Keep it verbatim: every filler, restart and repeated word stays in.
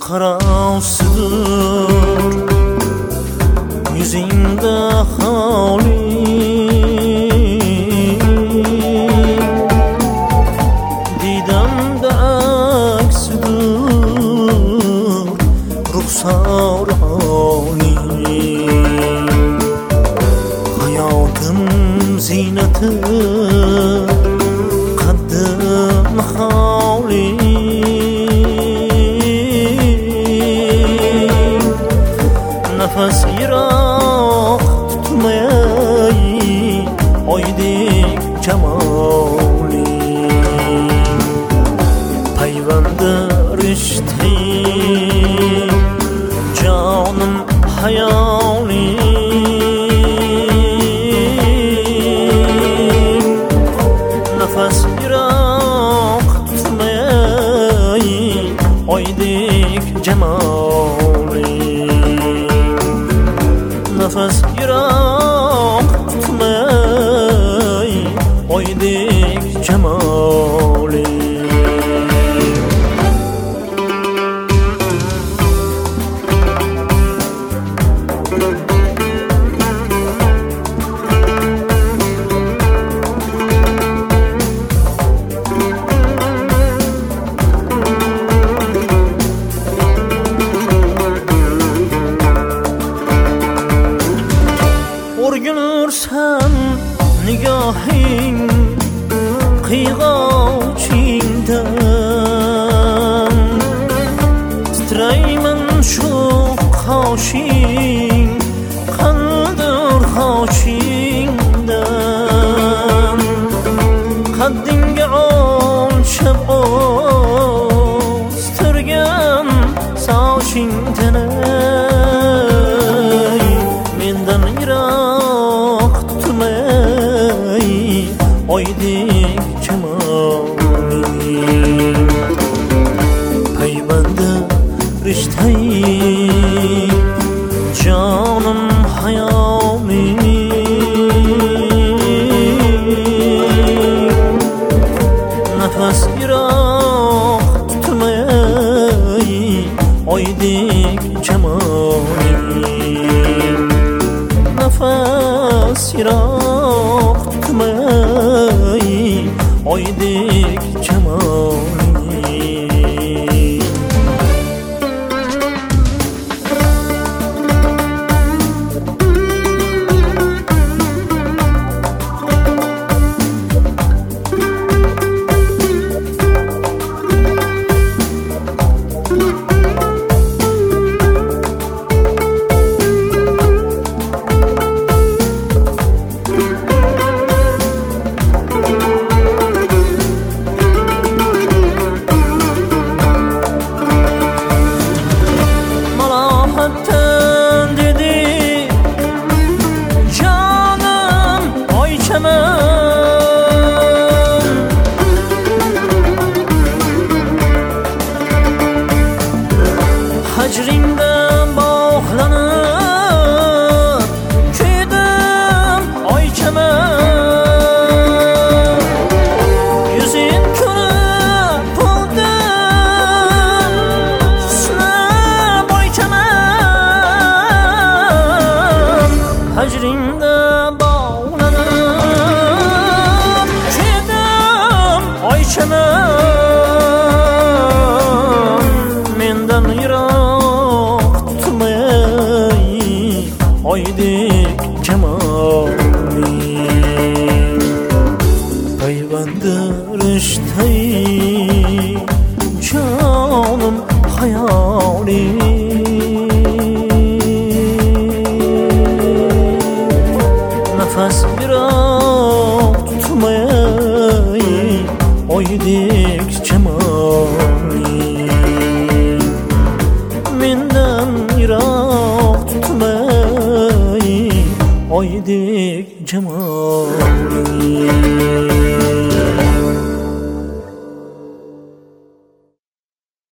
qarovsidir yuzingda holi didamda aksidir ruxsor holi hayotim ziynati qaddim holi nafas yiroq tutmay oydek jamoli payvanda rishtay jonim hayolim nafas yiroq tutmay oydek jamoli nafas yiroq tutmay oydek jamoli o'rgilursan nigohing qiyg'ovchingdan titrayman shu qoshing qandir qoshingdan qaddingga o'lchab o'stirgan sochingdan mendan yiroq tutmay oydek jamoli payvanda rishtay jonim hayolim nafas yiroq tutmay oydek jamoli nafas yiroq tutmay oydek jamoli hajringda bog'lanib kuydim oychaman yuzing ko'rib to'ldim husnab oychaman hajringda bog'lanib kuydim oychaman mendan yiroq oydek jamoli payvanda rishtay jonim hayolim nafas yiroq tutmay oydek jamoli mendan yiroq tutmay oydek jamoli